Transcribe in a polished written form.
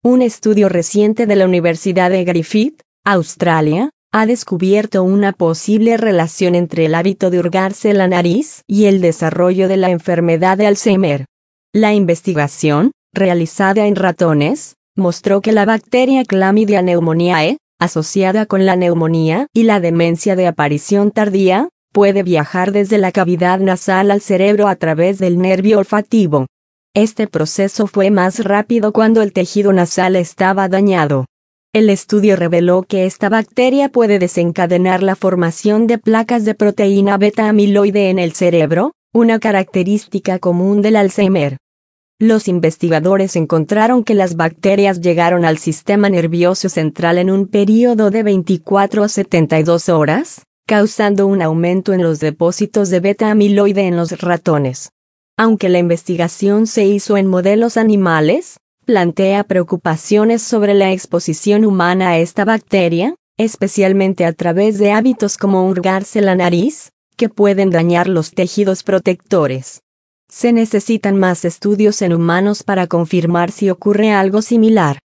Un estudio reciente de la Universidad de Griffith, Australia, ha descubierto una posible relación entre el hábito de hurgarse la nariz y el desarrollo de la enfermedad de Alzheimer. La investigación, realizada en ratones, mostró que la bacteria Chlamydia pneumoniae, asociada con la neumonía y la demencia de aparición tardía, puede viajar desde la cavidad nasal al cerebro a través del nervio olfativo. Este proceso fue más rápido cuando el tejido nasal estaba dañado. El estudio reveló que esta bacteria puede desencadenar la formación de placas de proteína beta-amiloide en el cerebro, una característica común del Alzheimer. Los investigadores encontraron que las bacterias llegaron al sistema nervioso central en un período de 24 a 72 horas, causando un aumento en los depósitos de beta-amiloide en los ratones. Aunque la investigación se hizo en modelos animales, plantea preocupaciones sobre la exposición humana a esta bacteria, especialmente a través de hábitos como hurgarse la nariz, que pueden dañar los tejidos protectores. Se necesitan más estudios en humanos para confirmar si ocurre algo similar.